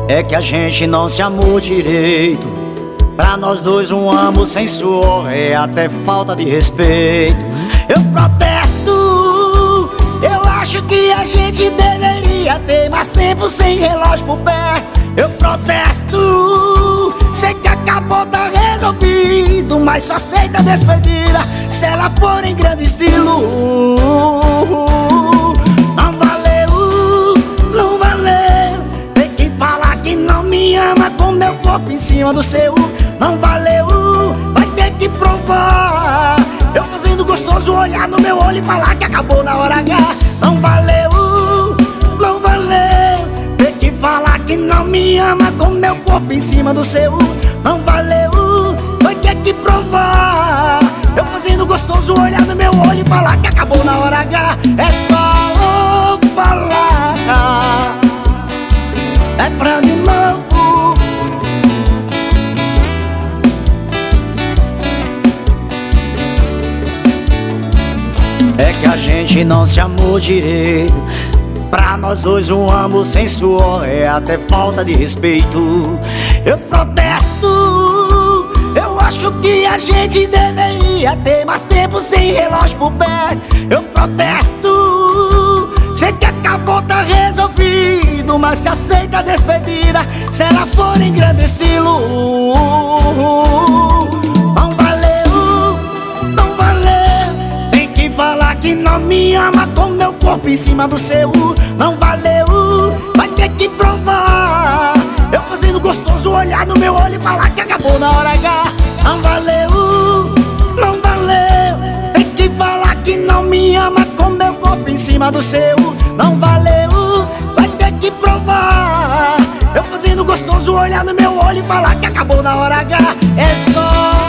É que a gente não se amou direito. Pra nós dois um amor sem suor é até falta de respeito. Eu protesto, eu acho que a gente deveria ter mais tempo sem relógio por pé. Eu protesto, sei que acabou, tá resolvido, mas só aceita a despedida se ela for em grande estilo. Não valeu, não valeu. Tem que falar que não me ama com meu corpo em cima do seu. Não valeu, vai ter que provar. Eu fazendo gostoso, olhar no meu olho e falar que acabou na hora H. Não valeu, não valeu. Tem que falar que não me ama com meu corpo em cima do seu. Não valeu, vai ter que provar. Eu fazendo gostoso, olhar no meu olho e falar que acabou na hora H. É só falar, é pra de novo. É que a gente não se amou direito. Pra nós dois um amor sem suor é até falta de respeito. Eu protesto, eu acho que a gente deveria ter mais tempo sem relógio por pé. Eu protesto, sei que acabou, tá resolvido, mas se aceita a despedida se ela for em grande estilo. Não valeu, não valeu. Tem que falar que não me ama com meu corpo em cima do seu. Não valeu, vai ter que provar. Eu fazendo gostoso, olhar no meu olho e falar que acabou na hora H. Não valeu, não valeu. Tem que falar que não me ama com meu corpo em cima do seu. Não valeu, vai ter que provar. Eu fazendo gostoso, olhar no meu olho e falar que acabou na hora H. É só